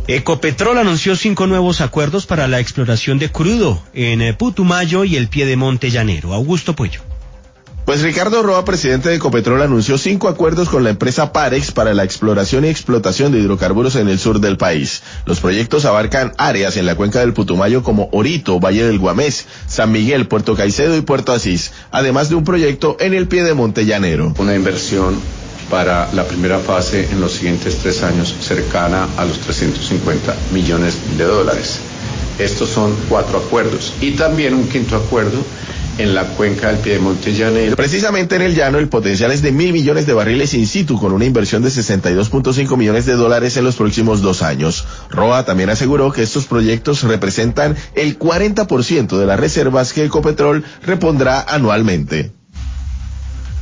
Ecopetrol anunció 5 nuevos acuerdos para la exploración de crudo en Putumayo y el Piedemonte Llanero. Augusto Puello. Pues Ricardo Roa, presidente de Ecopetrol, anunció 5 acuerdos con la empresa Parex para la exploración y explotación de hidrocarburos en el sur del país. Los proyectos abarcan áreas en la cuenca del Putumayo como Orito, Valle del Guamés, San Miguel, Puerto Caicedo y Puerto Asís, además de un proyecto en el Piedemonte Llanero. Una inversión para la primera fase en los siguientes 3 años cercana a los $350 millones. Estos son 4 acuerdos y también un 5º acuerdo en la cuenca del Piedemonte Llanero. Precisamente en el llano el potencial es de 1.000 millones de barriles in situ con una inversión de $62.5 millones en los próximos 2 años. Roa también aseguró que estos proyectos representan el 40% de las reservas que Ecopetrol repondrá anualmente.